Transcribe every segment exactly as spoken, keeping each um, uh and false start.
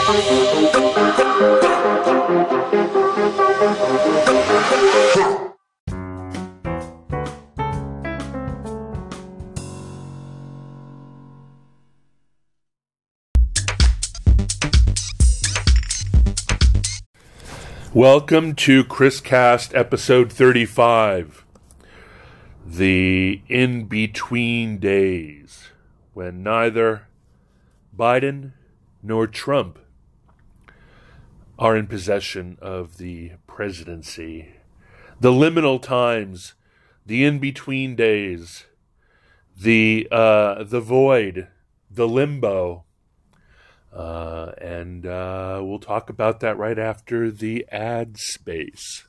Welcome to ChrisCast episode thirty-five, the in-between days, when neither Biden nor Trump are in possession of the presidency. The liminal times, the in-between days, the uh, the void, the limbo. Uh, and uh, we'll talk about that right after the ad space.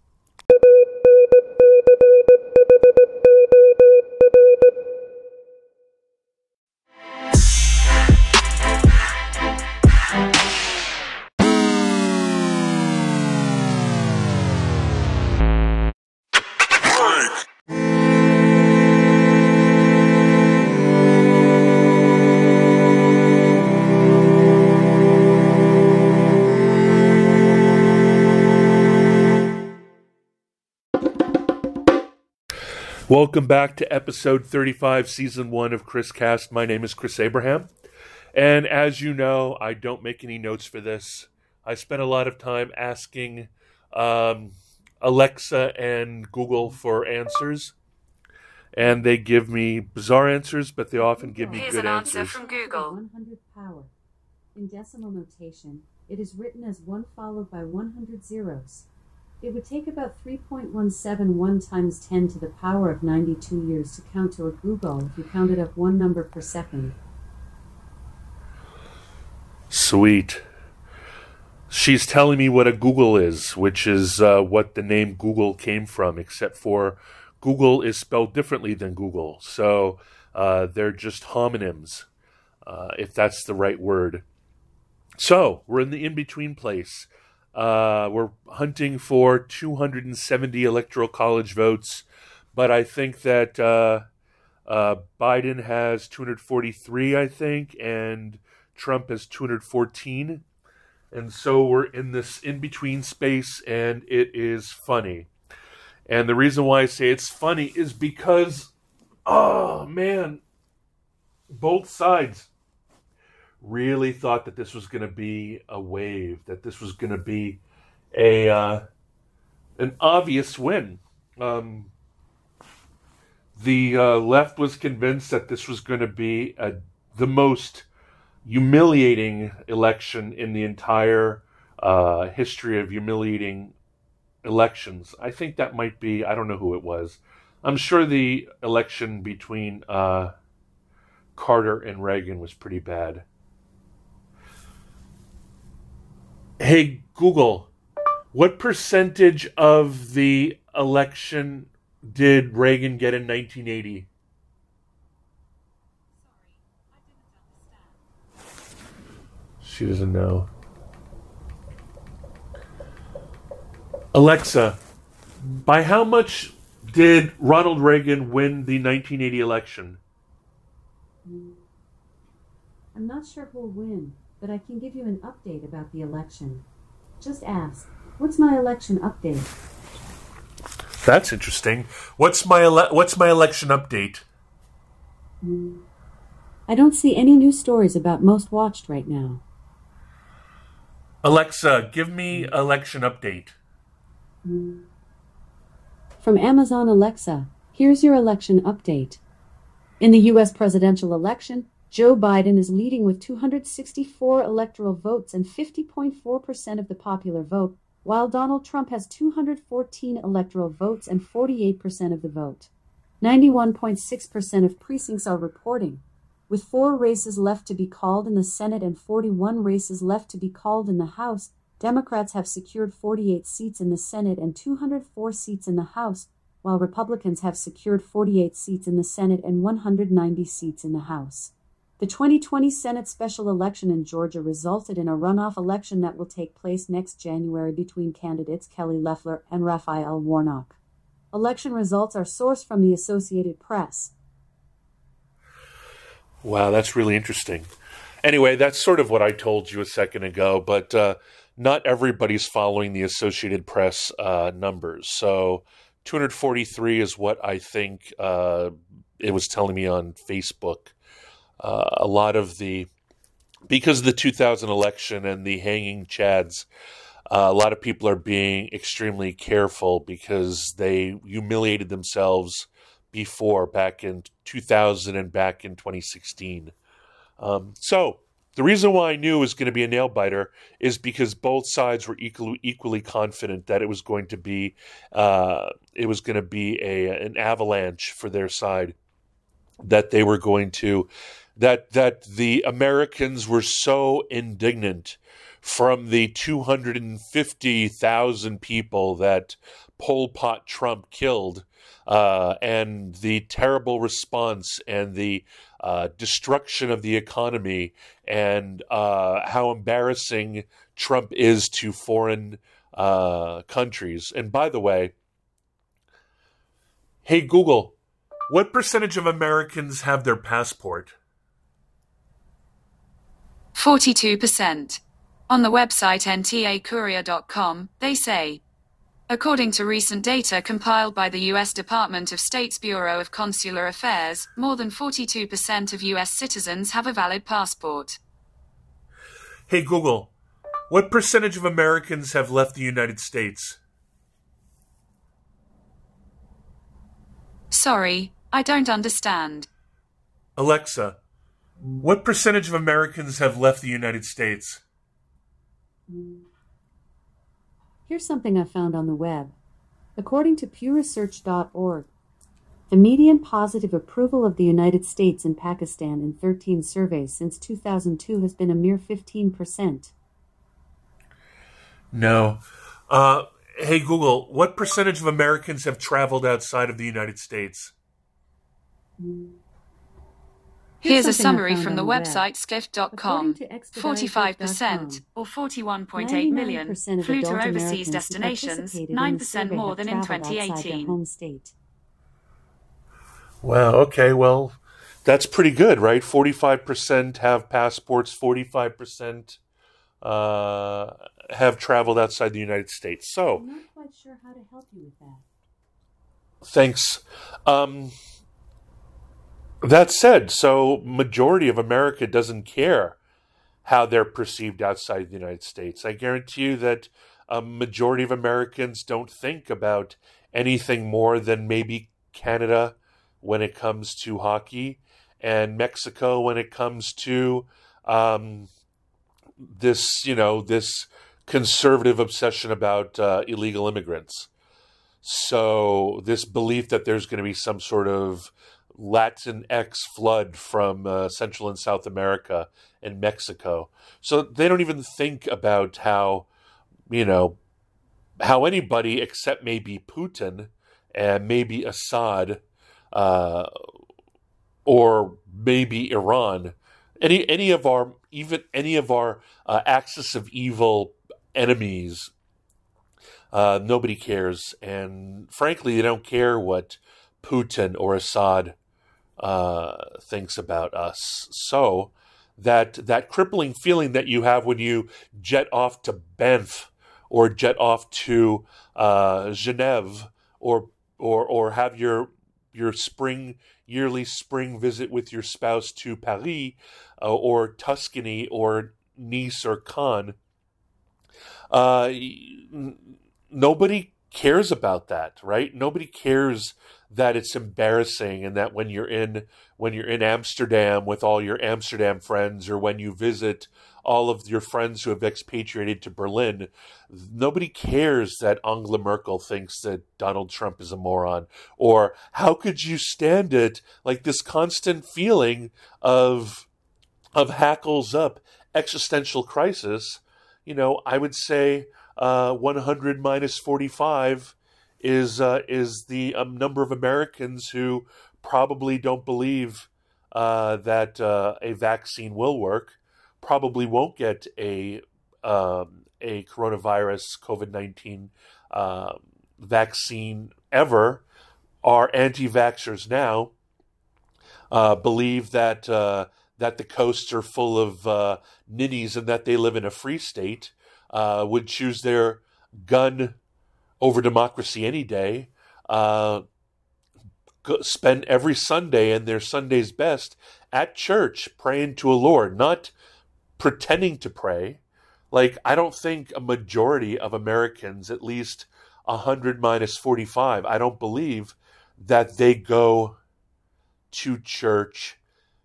Welcome back to episode thirty-five, season one of ChrisCast. My name is Chris Abraham, and as you know, I don't make any notes for this. I spent a lot of time asking um, Alexa and Google for answers, and they give me bizarre answers, but they often give me Here's good an answers. answer from Google. one hundred power. In decimal notation, it is written as one followed by one hundred zeros. It would take about three point one seven one times ten to the power of ninety-two years to count to a Google if you counted up one number per second. Sweet. She's telling me what a Google is, which is uh, what the name Google came from, except for Google is spelled differently than Google. So uh, they're just homonyms, uh, if that's the right word. So we're in the in-between place. Uh, we're hunting for two hundred seventy electoral college votes, but I think that uh, uh, Biden has two hundred forty-three, I think, and Trump has two hundred fourteen. And so we're in this in-between space, and it is funny. And the reason why I say it's funny is because, oh, man, both sides really thought that this was going to be a wave, that this was going to be a uh, an obvious win. Um, the uh, left was convinced that this was going to be a, the most humiliating election in the entire uh, history of humiliating elections. I think that might be, I don't know who it was. I'm sure the election between uh, Carter and Reagan was pretty bad. Hey, Google, what percentage of the election did Reagan get in nineteen eighty? She doesn't know. Alexa, by how much did Ronald Reagan win the nineteen eighty election? I'm not sure who'll win, but I can give you an update about the election. Just ask, what's my election update? That's interesting. What's my ele- what's my election update? I don't see any new stories about most watched right now. Alexa, give me election update. From Amazon Alexa, here's your election update. In the U S presidential election, Joe Biden is leading with two hundred sixty-four electoral votes and fifty point four percent of the popular vote, while Donald Trump has two hundred fourteen electoral votes and forty-eight percent of the vote. ninety-one point six percent of precincts are reporting. With four races left to be called in the Senate and forty-one races left to be called in the House, Democrats have secured forty-eight seats in the Senate and two hundred four seats in the House, while Republicans have secured forty-eight seats in the Senate and one hundred ninety seats in the House. The twenty twenty Senate special election in Georgia resulted in a runoff election that will take place next January between candidates Kelly Loeffler and Raphael Warnock. Election results are sourced from the Associated Press. Wow, that's really interesting. Anyway, that's sort of what I told you a second ago, but uh, not everybody's following the Associated Press uh, numbers. So two hundred forty-three is what I think uh, it was telling me on Facebook. Uh, a lot of the, because of the two thousand election and the hanging chads, uh, a lot of people are being extremely careful because they humiliated themselves before, back in two thousand and back in twenty sixteen. Um, so the reason why I knew it was going to be a nail biter is because both sides were equally equally confident that it was going to be uh, it was going to be a an avalanche for their side, that they were going to that that the Americans were so indignant from the two hundred fifty thousand people that Pol Pot Trump killed, uh, and the terrible response and the uh, destruction of the economy, and uh, how embarrassing Trump is to foreign uh, countries. And by the way, hey Google, what percentage of Americans have their passport? forty-two percent. On the website N T A Courier dot com, they say, according to recent data compiled by the U S Department of State's Bureau of Consular Affairs, more than forty-two percent of U S citizens have a valid passport. Hey Google, what percentage of Americans have left the United States? Sorry, I don't understand. Alexa, what percentage of Americans have left the United States? Here's something I found on the web. According to Pew Research dot org, the median positive approval of the United States and Pakistan in thirteen surveys since two thousand two has been a mere fifteen percent. No. Uh, hey Google, what percentage of Americans have traveled outside of the United States? Here's a summary from the website skift dot com. forty-five percent, or forty-one point eight million, flew to overseas destinations, nine percent more than in twenty eighteen. Wow, okay, well, that's pretty good, right? forty-five percent have passports, forty-five percent uh, have traveled outside the United States. So, I'm not quite sure how to help you with that. Thanks. Um... That said, so majority of America doesn't care how they're perceived outside the United States. I guarantee you that a majority of Americans don't think about anything more than maybe Canada when it comes to hockey, and Mexico when it comes to um, this, you know, this conservative obsession about uh, illegal immigrants. So this belief that there's going to be some sort of Latinx flood from uh, Central and South America and Mexico. So they don't even think about how, you know, how anybody except maybe Putin and maybe Assad uh, or maybe Iran, any any of our, even any of our uh, axis of evil enemies, uh, nobody cares. And frankly, they don't care what Putin or Assad uh, thinks about us. So that that crippling feeling that you have when you jet off to Banff or jet off to uh, Genève or or or have your your spring yearly spring visit with your spouse to Paris uh, or Tuscany or Nice or Cannes, uh, n- nobody cares about that, right? Nobody cares that it's embarrassing, and that when you're in when you're in Amsterdam with all your Amsterdam friends, or when you visit all of your friends who have expatriated to Berlin, nobody cares that Angela Merkel thinks that Donald Trump is a moron. Or how could you stand it? Like this constant feeling of of hackles up existential crisis. You know, I would say uh, one hundred minus forty-five is uh, is the um, number of Americans who probably don't believe uh, that uh, a vaccine will work, probably won't get a um, a coronavirus COVID nineteen uh, vaccine ever, are anti-vaxxers now, uh, believe that uh, that the coasts are full of uh, ninnies and that they live in a free state, uh, would choose their gun over democracy any day, uh, spend every Sunday and their Sunday's best at church praying to a Lord, not pretending to pray. Like, I don't think a majority of Americans, at least one hundred minus forty-five, I don't believe that they go to church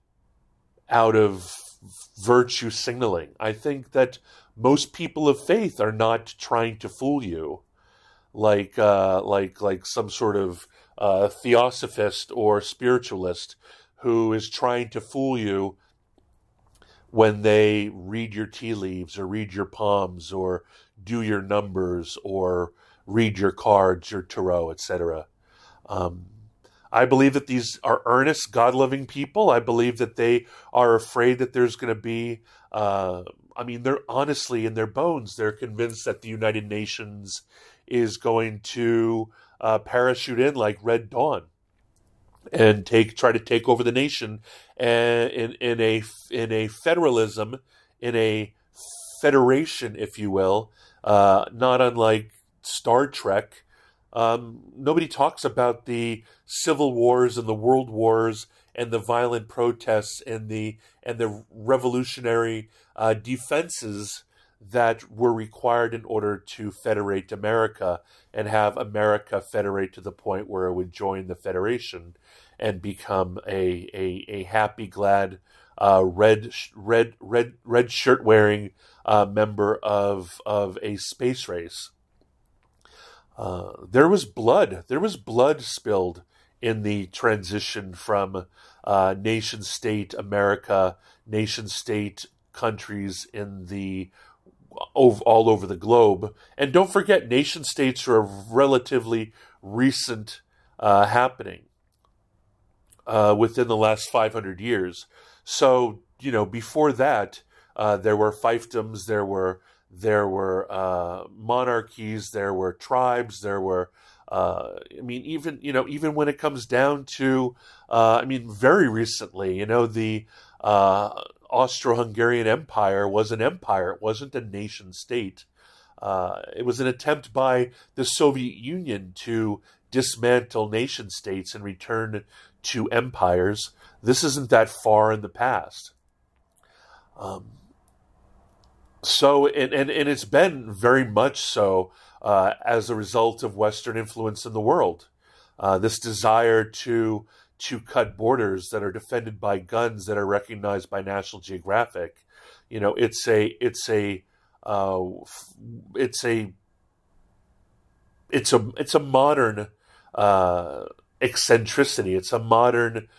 out of virtue signaling. I think that most people of faith are not trying to fool you, like uh, like like some sort of uh, theosophist or spiritualist who is trying to fool you when they read your tea leaves or read your palms or do your numbers or read your cards, your tarot, et cetera. Um, I believe that these are earnest, God-loving people. I believe that they are afraid that there's going to be, uh, I mean, they're honestly in their bones, they're convinced that the United Nations is going to uh, parachute in like Red Dawn and take try to take over the nation and in, in a in a federalism, in a federation, if you will, uh, not unlike Star Trek. Um, nobody talks about the civil wars and the world wars and the violent protests and the and the revolutionary uh, defenses that were required in order to federate America and have America federate to the point where it would join the Federation and become a a, a happy, glad, uh, red red red red shirt wearing uh, member of of a space race. Uh, there was blood. There was blood spilled in the transition from uh, nation-state America, nation-state countries in the all over the globe. And don't forget, nation-states are a relatively recent uh, happening uh, within the last five hundred years. So, you know, before that, uh, there were fiefdoms, there were There were uh, monarchies, there were tribes, there were, uh, I mean, even, you know, even when it comes down to, uh, I mean, very recently, you know, the uh, Austro-Hungarian Empire was an empire. It wasn't a nation state. Uh, it was an attempt by the Soviet Union to dismantle nation states and return to empires. This isn't that far in the past. Um, So, and, and, and it's been very much so uh, as a result of Western influence in the world. Uh, this desire to to cut borders that are defended by guns that are recognized by National Geographic. You know, it's a it's a uh, it's a it's a it's a modern uh, eccentricity. It's a modern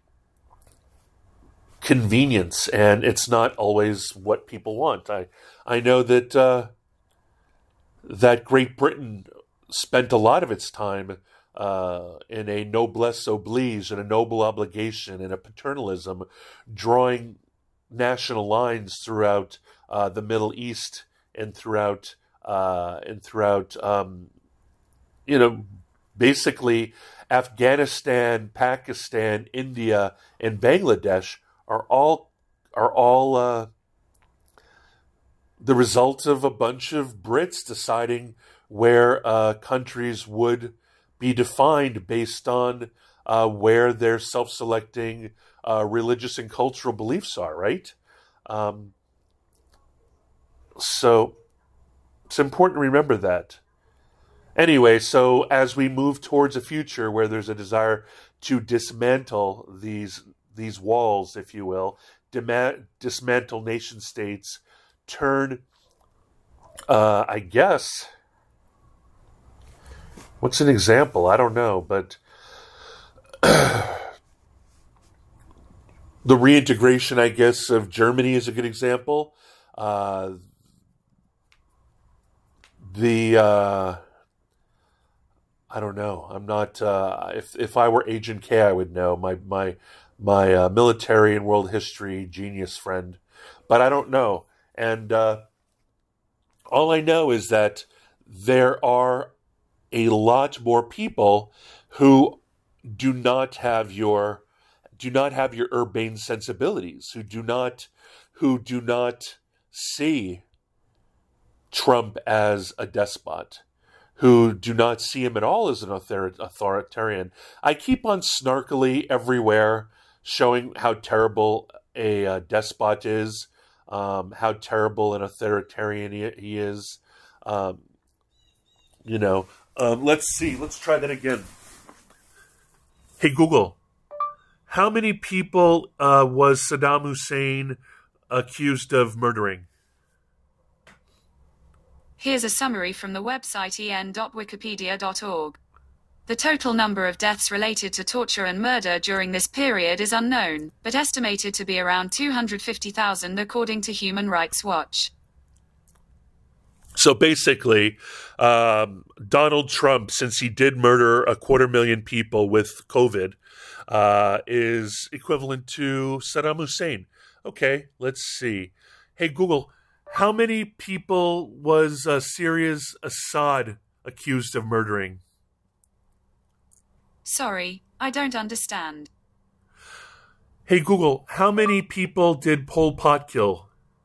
convenience, and it's not always what people want. I I know that uh, that Great Britain spent a lot of its time uh, in a noblesse oblige and a noble obligation and a paternalism, drawing national lines throughout uh, the Middle East and throughout uh, and throughout um, you know basically Afghanistan, Pakistan, India, and Bangladesh are all are all uh, the result of a bunch of Brits deciding where uh, countries would be defined based on uh, where their self-selecting uh, religious and cultural beliefs are, right? Um, so it's important to remember that. Anyway, so as we move towards a future where there's a desire to dismantle these these walls, if you will, dema- dismantle nation states, turn, uh, I guess, what's an example? I don't know, but the reintegration, I guess, of Germany is a good example. Uh, the, uh, I don't know. I'm not, uh, if, if I were Agent K, I would know. My, my, my uh, military and world history genius friend, but I don't know. And uh, all I know is that there are a lot more people who do not have your do not have your urbane sensibilities, who do not, who do not see Trump as a despot, who do not see him at all as an author- authoritarian. I keep on snarkily everywhere showing how terrible a uh, despot is, um, how terrible an authoritarian he, he is. Um, you know, um, let's see. Let's try that again. Hey, Google, how many people uh, was Saddam Hussein accused of murdering? Here's a summary from the website e n dot wikipedia dot org. The total number of deaths related to torture and murder during this period is unknown, but estimated to be around two hundred fifty thousand according to Human Rights Watch. So basically, um, Donald Trump, since he did murder a quarter million people with COVID, uh, is equivalent to Saddam Hussein. Okay, let's see. Hey, Google, how many people was uh, Syria's Assad accused of murdering? Sorry, I don't understand. Hey, Google, how many people did Pol Pot kill?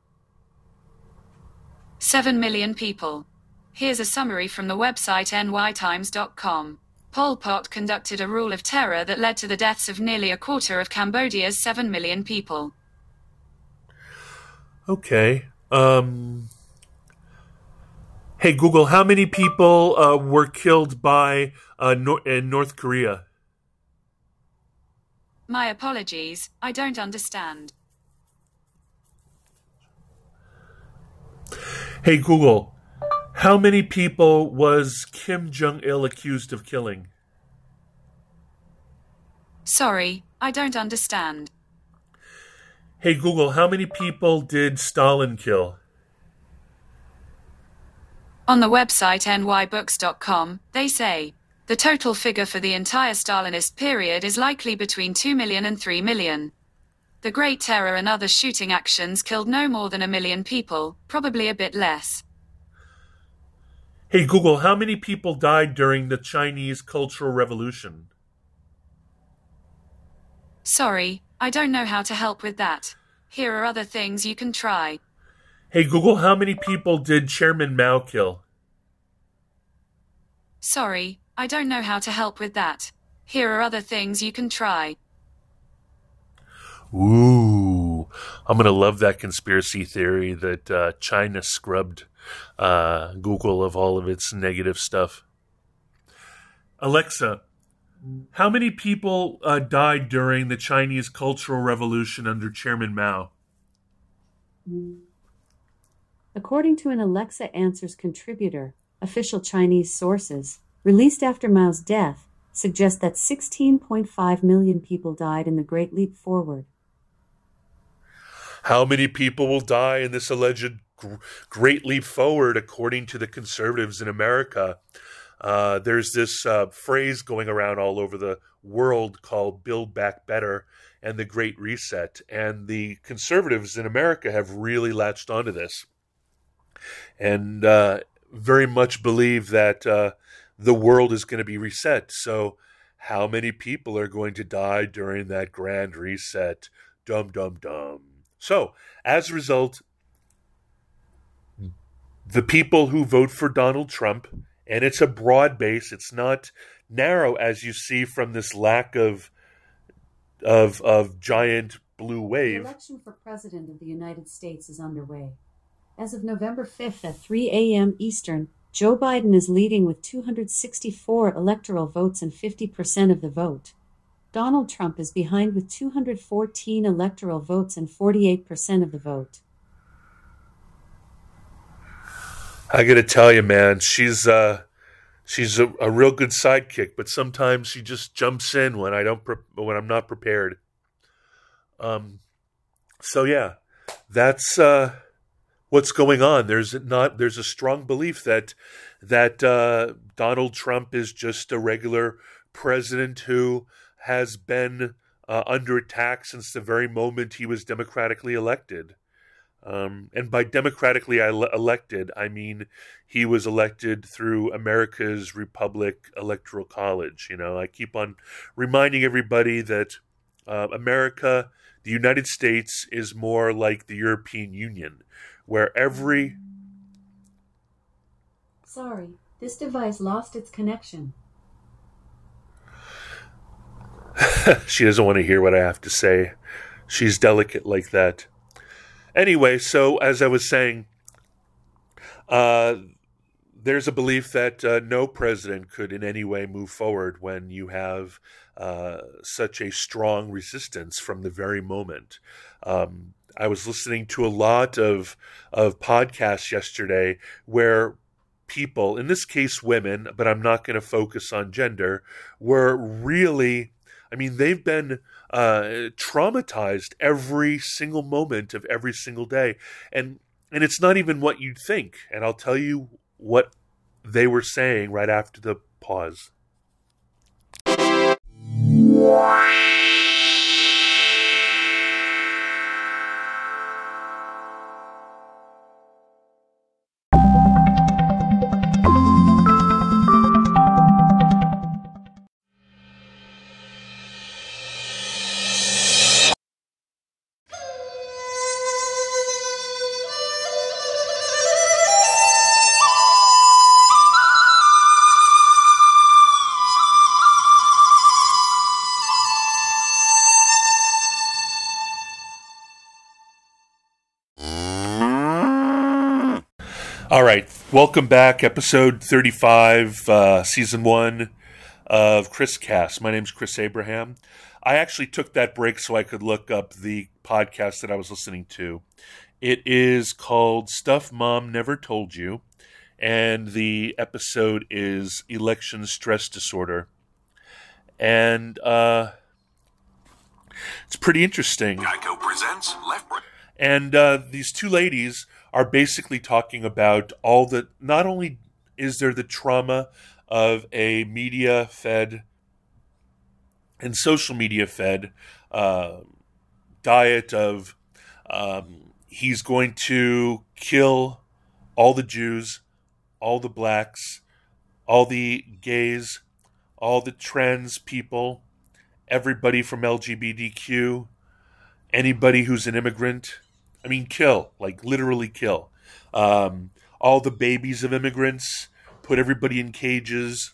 Seven million people. Here's a summary from the website n y times dot com. Pol Pot conducted a rule of terror that led to the deaths of nearly a quarter of Cambodia's seven million people. Okay. Um, hey, Google, how many people uh, were killed by uh, Nor- in North Korea? My apologies, I don't understand. Hey, Google, how many people was Kim Jong-il accused of killing? Sorry, I don't understand. Hey, Google, how many people did Stalin kill? On the website n y books dot com, they say, the total figure for the entire Stalinist period is likely between two million and three million. The Great Terror and other shooting actions killed no more than a million people, probably a bit less. Hey, Google, how many people died during the Chinese Cultural Revolution? Sorry, I don't know how to help with that. Here are other things you can try. Hey, Google, how many people did Chairman Mao kill? Sorry, I don't know how to help with that. Here are other things you can try. Ooh, I'm going to love that conspiracy theory that uh, China scrubbed uh, Google of all of its negative stuff. Alexa, how many people uh, died during the Chinese Cultural Revolution under Chairman Mao? According to an Alexa Answers contributor, official Chinese sources, released after Mao's death, suggest that sixteen point five million people died in the Great Leap Forward. How many people will die in this alleged gr- Great Leap Forward, according to the conservatives in America? Uh, there's this uh, phrase going around all over the world called Build Back Better and the Great Reset. And the conservatives in America have really latched onto this and uh, very much believe that uh, the world is going to be reset. So how many people are going to die during that grand reset? Dum, dum, dum. So as a result, the people who vote for Donald Trump, and it's a broad base, it's not narrow as you see from this lack of of of giant blue wave. The election for President of the United States is underway. As of November fifth at three a.m. Eastern, Joe Biden is leading with two hundred sixty-four electoral votes and fifty percent of the vote. Donald Trump is behind with two hundred fourteen electoral votes and forty-eight percent of the vote. I got to tell you, man, she's uh, she's a, a real good sidekick, but sometimes she just jumps in when I don't pre- when I'm not prepared. Um, so yeah, that's uh, what's going on. There's not there's a strong belief that that uh, Donald Trump is just a regular president who has been uh, under attack since the very moment he was democratically elected. Um, and by democratically elected, I mean he was elected through America's Republic Electoral College. You know, I keep on reminding everybody that Uh, America, the United States, is more like the European Union, where every... Sorry, this device lost its connection. She doesn't want to hear what I have to say. She's delicate like that. Anyway, so as I was saying, uh, there's a belief that uh, no president could in any way move forward when you have uh, such a strong resistance from the very moment. Um, I was listening to a lot of of podcasts yesterday where people, in this case women, but I'm not going to focus on gender, were really... I mean, they've been uh, traumatized every single moment of every single day. And and it's not even what you'd think. And I'll tell you what they were saying right after the pause. All right, welcome back, episode thirty-five, uh, season one of Chris Cast. My name's Chris Abraham. I actually took that break so I could look up the podcast that I was listening to. It is called Stuff Mom Never Told You, and the episode is Election Stress Disorder. And uh, it's pretty interesting. Geico presents Left Brain. And uh, these two ladies are basically talking about all the, not only is there the trauma of a media-fed and social media-fed uh, diet of um, he's going to kill all the Jews, all the blacks, all the gays, all the trans people, everybody from L G B T Q, anybody who's an immigrant. I mean, kill, like literally kill. Um, all the babies of immigrants, put everybody in cages.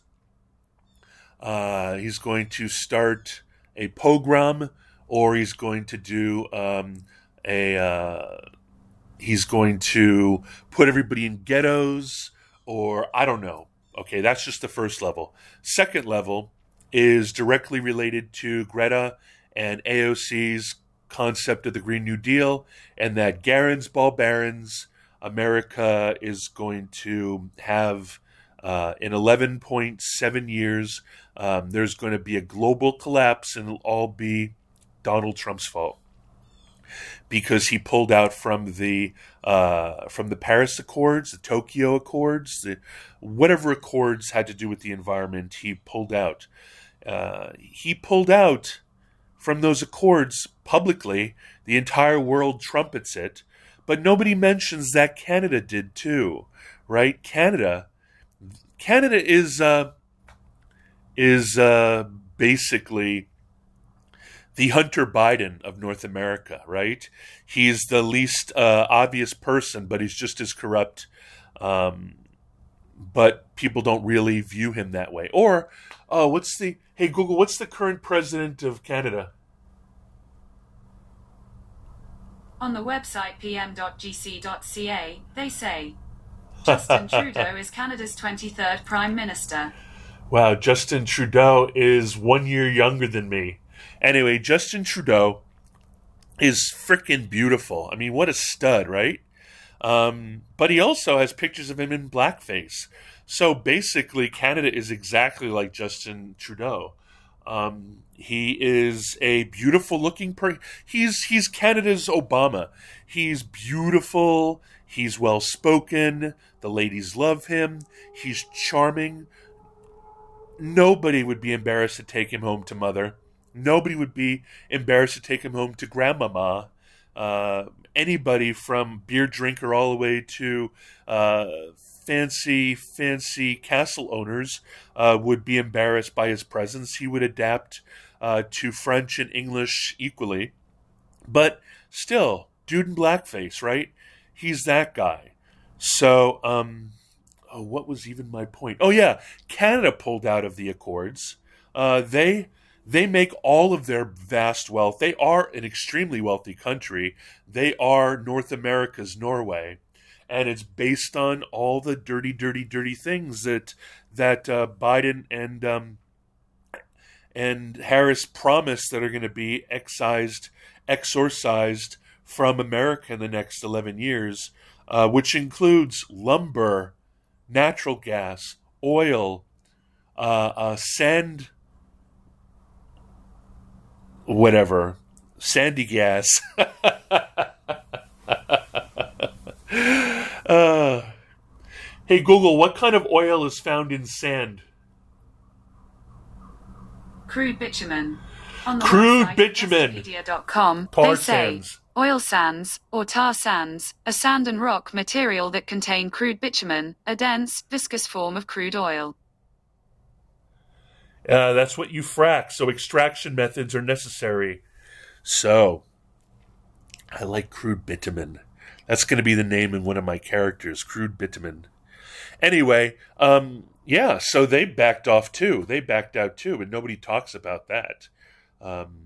Uh, he's going to start a pogrom, or he's going to do um, a. Uh, he's going to put everybody in ghettos, or I don't know. Okay, that's just the first level. Second level is directly related to Greta and A O C's concept of the Green New Deal, and that Garen's Ball Barons, America is going to have uh, in eleven point seven years, um, there's going to be a global collapse, and it'll all be Donald Trump's fault because he pulled out from the uh, from the Paris Accords, the Tokyo Accords, the whatever accords had to do with the environment. He pulled out. Uh, he pulled out from those accords publicly. The entire world trumpets it, but nobody mentions that Canada did too, right? Canada, Canada is uh, is uh, basically the Hunter Biden of North America, right? He's the least uh, obvious person, but he's just as corrupt. Um, but people don't really view him that way. Or, oh, what's the, hey Google, what's the current president of Canada? On the website p m dot g c dot c a, they say, Justin Trudeau is Canada's twenty-third Prime Minister. Wow, Justin Trudeau is one year younger than me. Anyway, Justin Trudeau is freaking beautiful. I mean, what a stud, right? Um, but he also has pictures of him in blackface. So basically, Canada is exactly like Justin Trudeau. Um, he is a beautiful-looking person. He's he's Canada's Obama. He's beautiful. He's well-spoken. The ladies love him. He's charming. Nobody would be embarrassed to take him home to mother. Nobody would be embarrassed to take him home to grandmama. Uh, anybody from beer drinker all the way to uh, fancy, fancy castle owners uh, would be embarrassed by his presence. He would adapt uh, to French and English equally. But still, dude in blackface, right? He's that guy. So, um, oh, what was even my point? Oh, yeah, Canada pulled out of the Accords. Uh, they they make all of their vast wealth. They are an extremely wealthy country. They are North America's Norway. And it's based on all the dirty, dirty, dirty things that that uh, Biden and um, and Harris promised that are going to be excised, exorcised from America in the next eleven years, uh, which includes lumber, natural gas, oil, uh, uh, sand, whatever, sandy gas. uh, hey, Google, what kind of oil is found in sand? Crude bitumen. On the Crude website bitumen. Wikipedia dot com, Tar they say sands. oil sands, or tar sands, are sand and rock material that contain crude bitumen, a dense, viscous form of crude oil. Uh, that's what you frack, so extraction methods are necessary. So, I like crude bitumen. That's going to be the name in one of my characters, crude bitumen. Anyway, um, yeah, so they backed off too. They backed out too, and nobody talks about that. Um,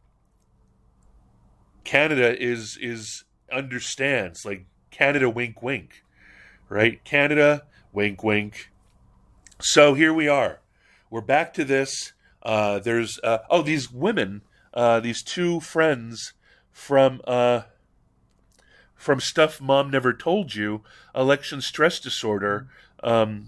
Canada is is understands, like Canada wink wink, right? Canada wink wink. So here we are. We're back to this. Uh, there's uh, oh these women, uh, these two friends from uh, from Stuff Mom Never Told You, election stress disorder. Um,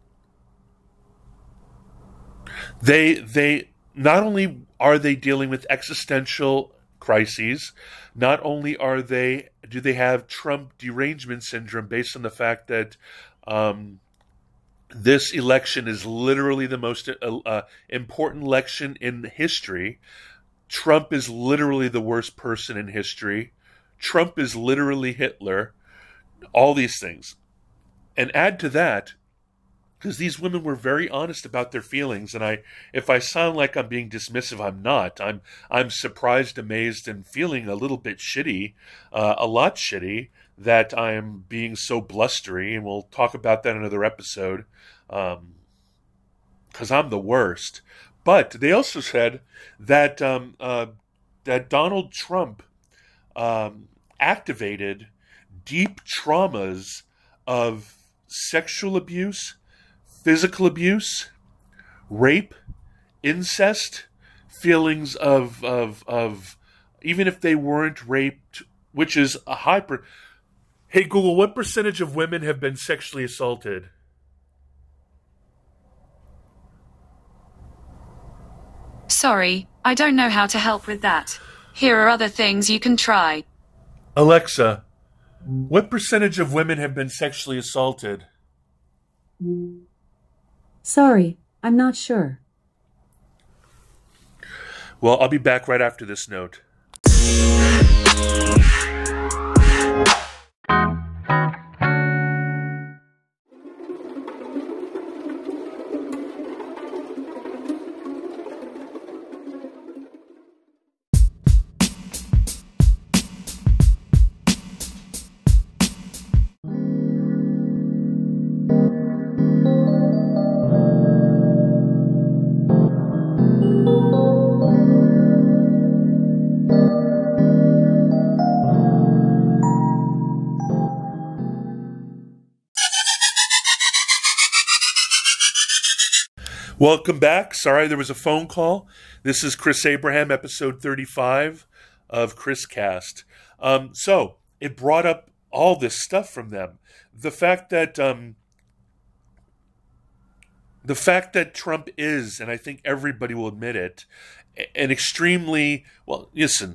they they not only are they dealing with existential crises, not only are they do they have Trump derangement syndrome based on the fact that um, this election is literally the most uh, uh, important election in history. Trump is literally the worst person in history. Trump is literally Hitler. All these things. And add to that, because these women were very honest about their feelings, and I, if I sound like I'm being dismissive, I'm not. I'm, I'm surprised, amazed, and feeling a little bit shitty, uh, a lot shitty, that I'm being so blustery, and we'll talk about that in another episode, um, because I'm the worst. But they also said that um, uh, that Donald Trump um, activated deep traumas of sexual abuse, physical abuse, rape, incest, feelings of of of even if they weren't raped, which is a high per- Hey Google, what percentage of women have been sexually assaulted? Sorry, I don't know how to help with that. Here are other things you can try. Alexa, what percentage of women have been sexually assaulted? Sorry, I'm not sure. Well, I'll be back right after this note. Welcome back. Sorry, there was a phone call. This is Chris Abraham, episode thirty-five of Chris Cast. Um, so it brought up all this stuff from them. The fact that um, the fact that Trump is, and I think everybody will admit it, an extremely well. Listen,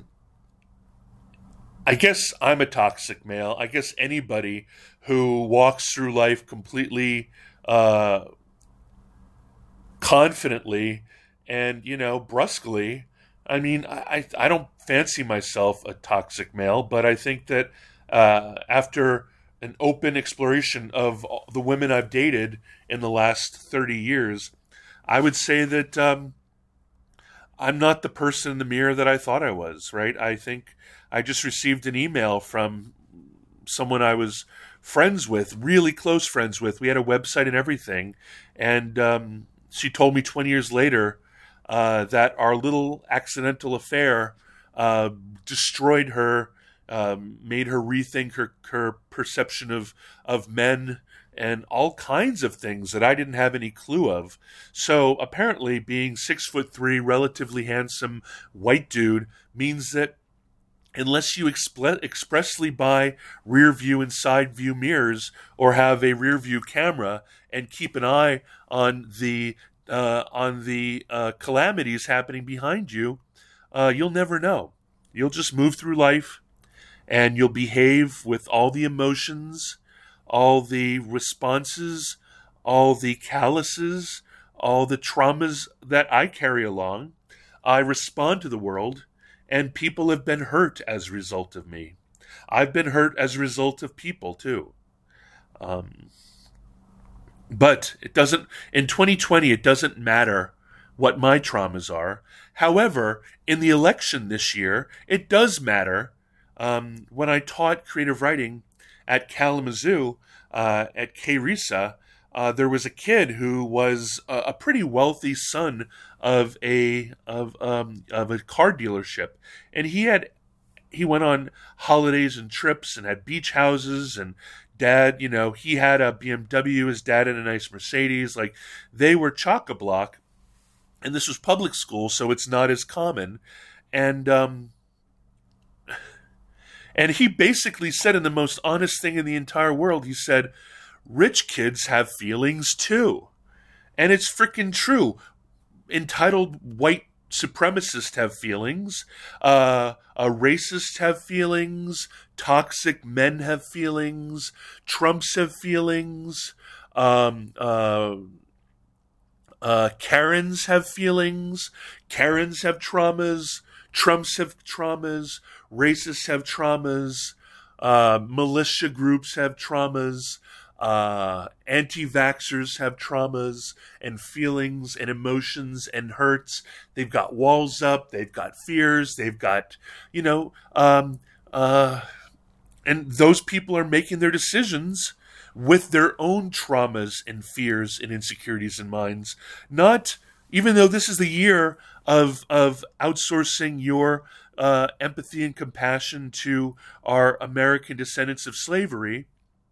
I guess I'm a toxic male. I guess anybody who walks through life completely. Uh, confidently and, you know, brusquely. I mean, I, I don't fancy myself a toxic male, but I think that uh, after an open exploration of the women I've dated in the last thirty years, I would say that um, I'm not the person in the mirror that I thought I was, right? I think I just received an email from someone I was friends with, really close friends with. We had a website and everything. And um, she told me twenty years later uh, that our little accidental affair uh, destroyed her, um, made her rethink her, her perception of, of men and all kinds of things that I didn't have any clue of. So apparently being six foot three, relatively handsome white dude means that unless you expl- expressly buy rear view and side view mirrors or have a rear view camera and keep an eye on the uh, on the uh, calamities happening behind you, uh, you'll never know. You'll just move through life and you'll behave with all the emotions, all the responses, all the calluses, all the traumas that I carry along. I respond to the world, and people have been hurt as a result of me. I've been hurt as a result of people, too. Um, but it doesn't, in twenty twenty, it doesn't matter what my traumas are. However, in the election this year, it does matter. Um, when I taught creative writing at Kalamazoo, uh, at K R I S A, uh, there was a kid who was a, a pretty wealthy son of a of um, of a car dealership, and he had he went on holidays and trips and had beach houses, and dad, you know, he had a B M W, his dad had a nice Mercedes, like they were chock-a-block, and this was public school, so it's not as common, and um, And he basically said in the most honest thing in the entire world, he said, rich kids have feelings too. And it's freaking true. Entitled white supremacists have feelings. Uh, uh, racists have feelings. Toxic men have feelings. Trumps have feelings. Um, uh, uh, Karens have feelings. Karens have traumas. Trumps have traumas. Racists have traumas. Uh, militia groups have traumas. Uh, anti-vaxxers have traumas and feelings and emotions and hurts. They've got walls up. They've got fears. They've got, you know, um, uh, and those people are making their decisions with their own traumas and fears and insecurities in minds. Not, even though this is the year of of outsourcing your uh, empathy and compassion to our American descendants of slavery,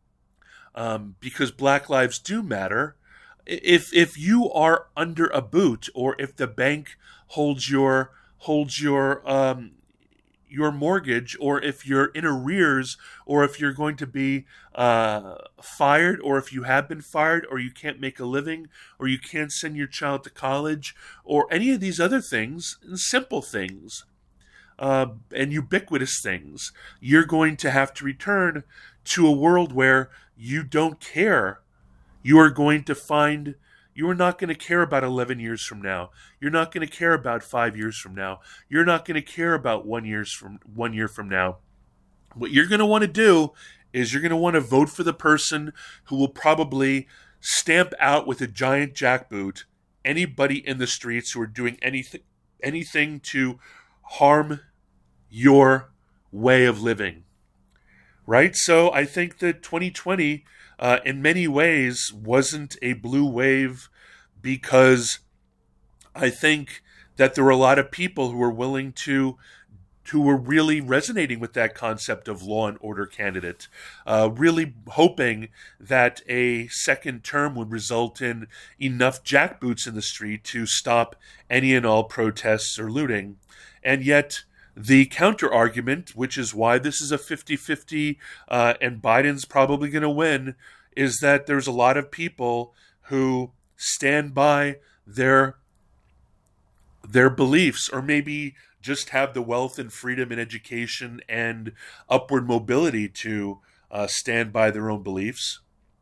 um, because Black lives do matter. If if you are under a boot, or if the bank holds your holds your um, your mortgage, or if you're in arrears, or if you're going to be uh, fired, or if you have been fired, or you can't make a living, or you can't send your child to college, or any of these other things, simple things, uh, and ubiquitous things, you're going to have to return to a world where you don't care. You are going to find You are not going to care about eleven years from now. You're not going to care about five years from now. You're not going to care about one years from one year from now. What you're going to want to do is you're going to want to vote for the person who will probably stamp out with a giant jackboot anybody in the streets who are doing anything anything to harm your way of living. Right? So I think that twenty twenty Uh, in many ways wasn't a blue wave, because I think that there were a lot of people who were willing to, who were really resonating with that concept of law and order candidate, uh, really hoping that a second term would result in enough jackboots in the street to stop any and all protests or looting. And yet the counter argument, which is why this is a fifty-fifty uh, and Biden's probably going to win, is that there's a lot of people who stand by their their beliefs, or maybe just have the wealth and freedom and education and upward mobility to uh, stand by their own beliefs.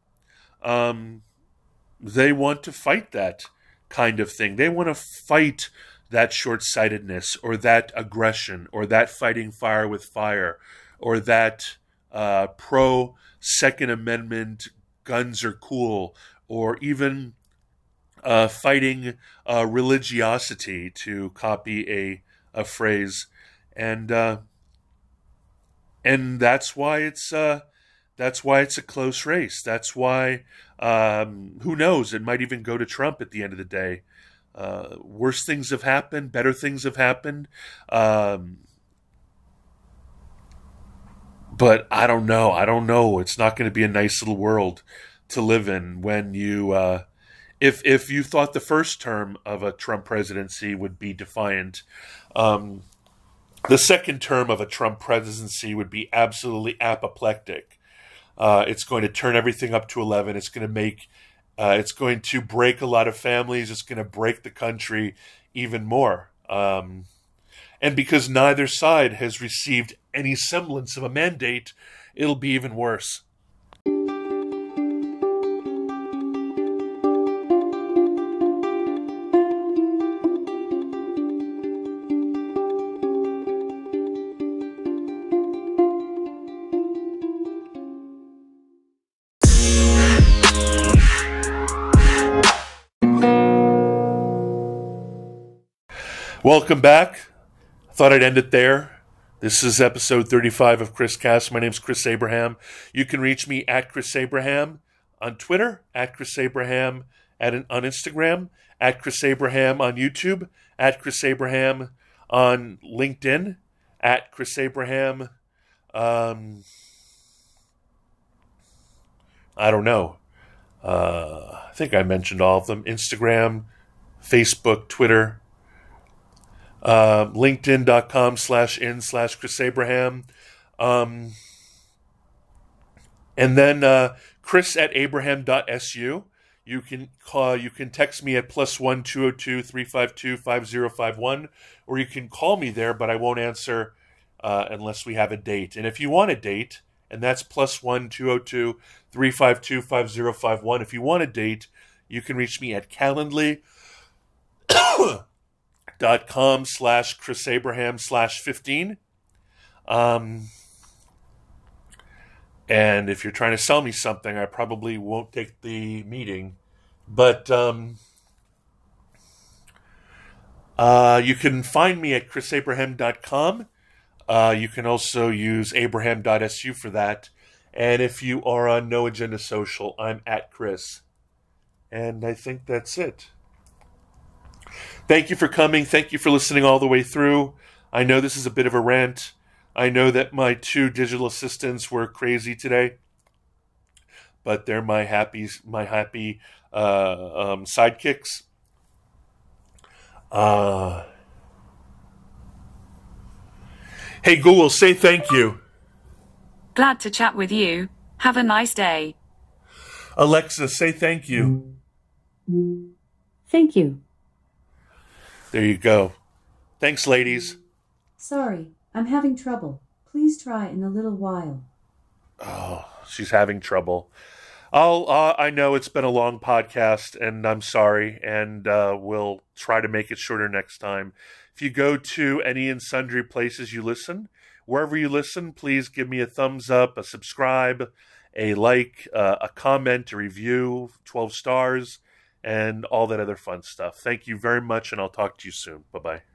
Um, they want to fight that kind of thing. They want to fight that short-sightedness, or that aggression, or that fighting fire with fire, or that uh, pro-Second Amendment, guns are cool, or even uh, fighting uh, religiosity, to copy a a phrase, and uh, and that's why it's uh, that's why it's a close race. That's why um, who knows? It might even go to Trump at the end of the day. Uh, worse things have happened. Better things have happened. Um, but I don't know. I don't know. It's not going to be a nice little world to live in when you. Uh, If if you thought the first term of a Trump presidency would be defiant, um, the second term of a Trump presidency would be absolutely apoplectic. Uh, it's going to turn everything up to eleven. It's going to make, uh, it's going to break a lot of families. It's going to break the country even more. Um, and because neither side has received any semblance of a mandate, it'll be even worse. Welcome back. I thought I'd end it there. This is episode thirty-five of Chris Cast. My name's Chris Abraham. You can reach me at Chris Abraham on Twitter, at Chris Abraham at an, on Instagram, at Chris Abraham on YouTube, at Chris Abraham on LinkedIn, at Chris Abraham. Um, I don't know. Uh, I think I mentioned all of them. Instagram, Facebook, Twitter. Uh, LinkedIn.com slash in slash Chris Abraham. Um, and then uh, Chris at Abraham.su. You can call, you can text me at plus one two oh two three five two five zero five one, or you can call me there, but I won't answer uh, unless we have a date. And if you want a date, and that's plus one two oh two three five two five zero five one. If you want a date, you can reach me at Calendly. dot com slash Chris Abraham slash fifteen. Um, and if you're trying to sell me something, I probably won't take the meeting. But um, uh, you can find me at chris abraham dot com. Uh, you can also use abraham dot s u for that. And if you are on No Agenda Social, I'm at Chris. And I think that's it. Thank you for coming. Thank you for listening all the way through. I know this is a bit of a rant. I know that my two digital assistants were crazy today, but they're my happy, my happy uh, um, sidekicks. Uh, hey, Google, say thank you. Glad to chat with you. Have a nice day. Alexa, say thank you. Thank you. There you go. Thanks, ladies. Sorry, I'm having trouble. Please try in a little while. Oh, she's having trouble. I'll, uh, I know it's been a long podcast, and I'm sorry, and uh, we'll try to make it shorter next time. If you go to any and sundry places you listen, wherever you listen, please give me a thumbs up, a subscribe, a like, uh, a comment, a review, twelve stars, and all that other fun stuff. Thank you very much, and I'll talk to you soon. Bye-bye.